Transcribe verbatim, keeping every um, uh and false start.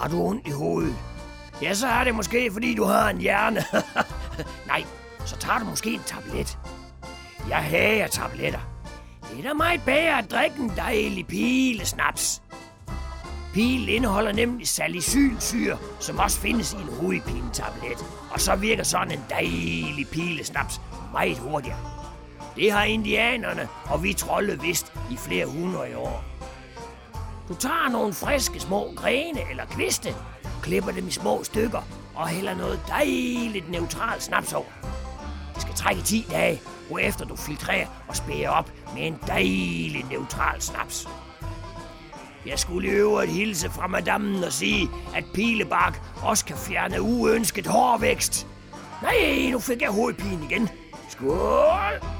Har du ondt i hovedet? Ja, så er det måske, fordi du har en hjerne. Nej, så tager du måske en tablet. Jeg hader tabletter. Det er da meget bedre at drikke en dejlig pilesnaps. Pil indeholder nemlig salicylsyre, som også findes i en hovedpinetablet. Og så virker sådan en dejlig pilesnaps meget hurtigere. Det har indianerne og vi trolde vidst i flere hundrede år. Du tager nogle friske små grene eller kviste, klipper dem i små stykker og hælder noget dejligt neutralt snaps over. Det skal trække ti dage, hvorefter du filtrerer og spærer op med en dejlig neutral snaps. Jeg skulle i øvrigt hilse fra madammen og sige, at pilebark også kan fjerne uønsket hårvækst. Nej, nu fik jeg hovedpine igen. Skål!